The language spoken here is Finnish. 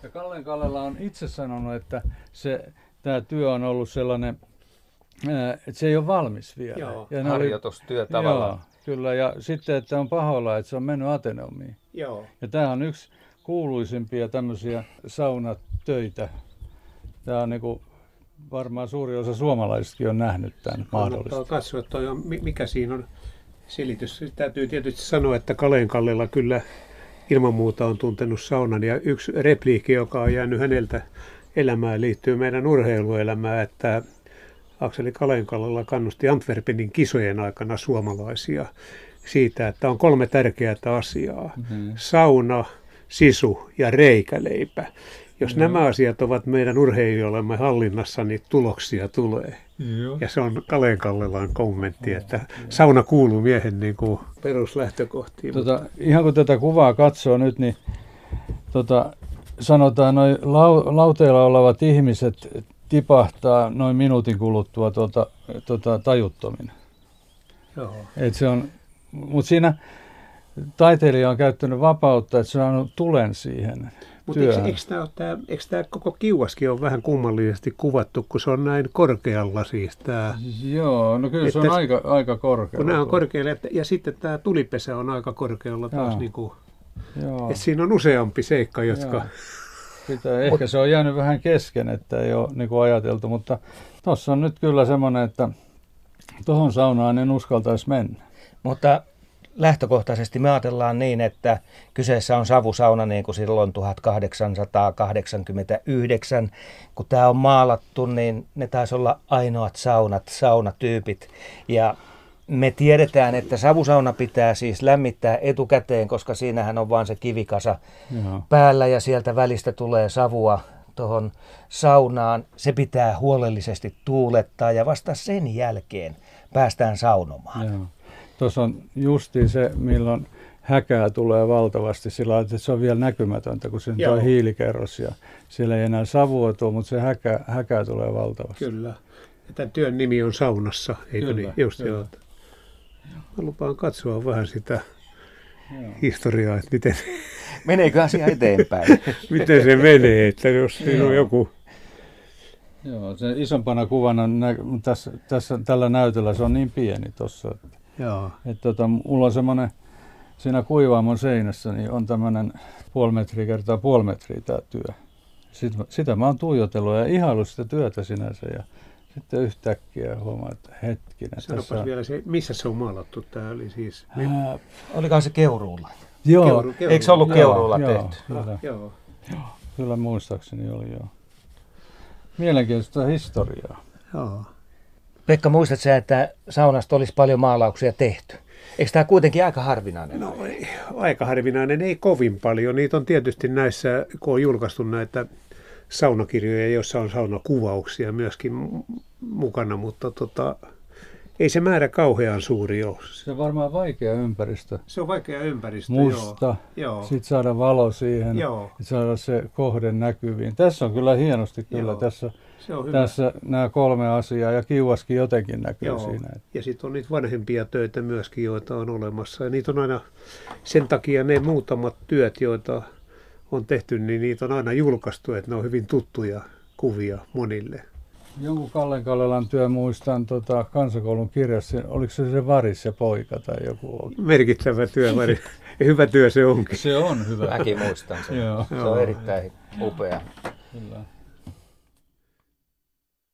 Ja Kallela on itse sanonut, että tämä työ on ollut sellainen, että se ei ole valmis vielä. Joo, ja harjoitustyö tavallaan. Joo, kyllä. Ja sitten, että on pahoilla, että se on mennyt Ateneumiin. Joo. Ja tämä on yksi kuuluisimpia tämmöisiä saunatöitä. Tämä on niin varmaan suuri osa suomalaisistakin on nähnyt tämän mahdollisesti. Kannattaa katsoa, mikä siinä on selitys. Täytyy tietysti sanoa, että Kalella kyllä ilman muuta on tuntenut saunan. Ja yksi repliikki, joka on jäänyt häneltä elämään, liittyy meidän urheiluelämään, että Akseli Kallela kannusti Antwerpenin kisojen aikana suomalaisia siitä, että on 3 tärkeää asiaa. Sauna, sisu ja reikäleipä. Jos nämä asiat ovat meidän urheilijoillemme hallinnassa, niin tuloksia tulee. Joo. Ja se on Kallelan kommentti, että sauna kuuluu miehen niin kuin peruslähtökohtiin. Ihan kun tätä kuvaa katsoo nyt, niin sanotaan noin lauteilla olevat ihmiset tipahtaa noin minuutin kuluttua tajuttomina. Joo. Mutta siinä taiteilija on käyttänyt vapautta, että se on saanut tulen siihen. Mutta eikö tämä koko kiuaskin ole vähän kummallisesti kuvattu, kun se on näin korkealla siis tämä? Joo, no kyllä se on aika korkealla. Kun nämä on korkealla, ja sitten tämä tulipesä on aika korkealla taas. Niin kuin, että siinä on useampi seikka, jotka... Ehkä se on jäänyt vähän kesken, että ei ole niin kuin ajateltu, mutta tuossa on nyt kyllä semmoinen, että tuohon saunaan en uskaltaisi mennä. Mutta lähtökohtaisesti me ajatellaan niin, että kyseessä on savusauna niin kuin silloin 1889. Kun tämä on maalattu, niin ne taisi olla ainoat saunatyypit. Ja me tiedetään, että savusauna pitää siis lämmittää etukäteen, koska siinähän on vaan se kivikasa päällä ja sieltä välistä tulee savua tuohon saunaan. Se pitää huolellisesti tuulettaa ja vasta sen jälkeen päästään saunomaan. Joo. Tuossa on justiin se, milloin häkää tulee valtavasti sillä lailla, että se on vielä näkymätöntä, kun se on hiilikerros ja siellä ei enää savua tule, mutta se häkää tulee valtavasti. Kyllä. Ja tämän työn nimi on saunassa, eikö kyllä, niin? Just kyllä. Joo. Mä lupaan katsoa vähän sitä historiaa, että miten... Meneekö asia eteenpäin? Miten se menee, että jos siinä on joku... Joo, se isompana kuvana tällä näytöllä se on niin pieni tuossa. Että mulla on semmoinen, siinä kuivaamon seinässä niin on tämmöinen 0,5 metriä kertaa 0,5 metriä tämä työ. Sitä mä oon tuijotellut ja ihaillut sitä työtä sinänsä ja sitten yhtäkkiä huomaa, että hetkinen. Sanopas vielä se, missä se on maalattu? Tämä oli siis... Olikohan se Keuruulla? Joo. Eikö se ollut Keuruulla tehty? Joo. Kyllä muistaakseni oli joo. Mielenkiintoista historiaa. Joo. Pekka, muistatko sä, että saunasta olisi paljon maalauksia tehty? Eikö tämä kuitenkin aika harvinainen? No aika harvinainen, ei kovin paljon. Niitä on tietysti näissä, kun on julkaistu näitä saunakirjoja, joissa on saunakuvauksia myöskin mukana, mutta ei se määrä kauhean suuri ole. Se on varmaan vaikea ympäristö. Se on vaikea ympäristö, musta, joo. Sitten saada valo siihen, joo. Saada se kohde näkyviin. Tässä on kyllä hienosti kyllä. Tässä nämä 3 asiaa ja kiuaskin jotenkin näkyy siinä. Ja sitten on niitä vanhempia töitä myöskin, joita on olemassa. Ja niitä on aina, sen takia ne muutamat työt, joita on tehty, niin niitä on aina julkaistu, että ne on hyvin tuttuja kuvia monille. Jonkun Kallelan työ muistan kansakoulun kirjassa, oliko se Varis ja poika tai joku? Merkittävä työ, Varis. Hyvä työ se onkin. Se on hyvä. Mäkin muistan sen. Se on erittäin upea. Kyllä.